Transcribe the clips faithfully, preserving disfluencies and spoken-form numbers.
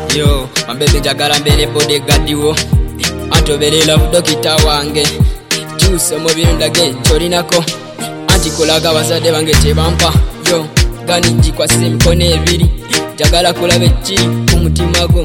yo mambebe njagala mbere bodyguard wo antobere love dokita wange kyuse mu birundage kyolinako anti kulaga bazadde bange kyebampa yo gani jikwase emikono ebiri njagala kulaba ekiri ku mutima gwo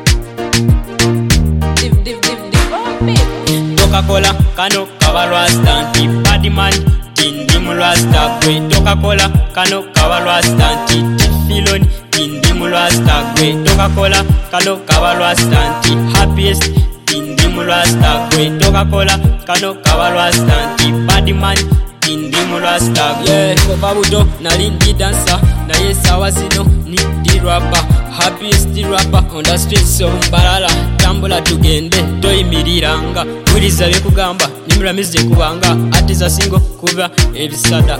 Coca-Cola kano kabalwasta nti badman tindi mulwasta gwe Coca-Cola kano kabalwasta nti tifiloni tindi mulwasta gwe Coca-Cola kano kabalwasta nti happiest tindi mulwasta gwe Coca-Cola kano kabalwasta nti badman tindi mulwasta gwe yeah, kuva buto nali ndi dancer naye sawa zino ni di rapper happiest rapper on the streets of Mbarara tambula tugende toyimiriranga kuliza byekugamba nimulamize kubanga atiza singo kuba ebisada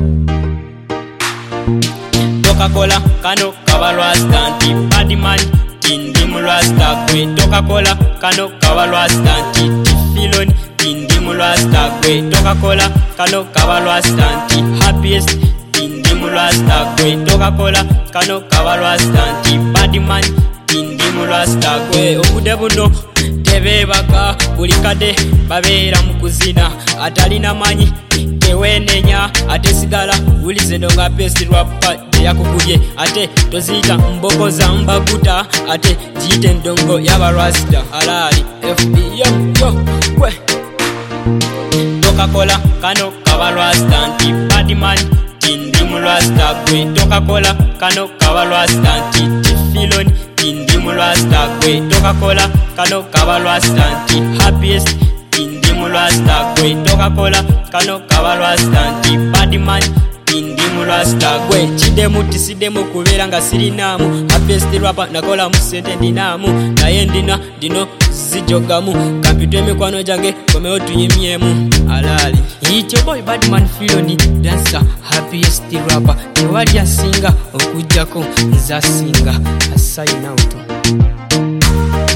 Coca-Cola kano kabalwasta nti badman tindi mulwasta gwe Coca-Cola kano kabalwasta nti tifiloni tindi mulwasta gwe Coca-Cola kano kabalwasta nti happiest tindi mulwasta gwe Coca-Cola kano kabalwasta nti badman tindi mulwasta gwe obude buno tebebaka buli kade babeera mu kuzina atalina manyi tewenenya ate sigala ulize ndonga best rapper yakukubye ate tozita mbogo za mbaguta ate jite ndongo y'abarasta alali F B yo yo kwe Coca-Cola kano kabalwasta nti badman tindi mulwasta gwe Coca-Cola kano kabalwasta nti tifiloni tindi mulwasta gwe Coca-Cola kano kabalwasta nti happiest tindi mulwasta gwe Coca-Cola kano kabalwasta nti badman tindi mulwasta gwe kidemu tisidemu kubeera nga sirinamu happiest rapper nakola mu sente ndinamu naye ndina dino zijogamu kampyuta emikwano gyange komewo tuyimyemu alali ityo boy badman filoni dancer happiest rapper tewali asinga okujjako nzasinga asayina out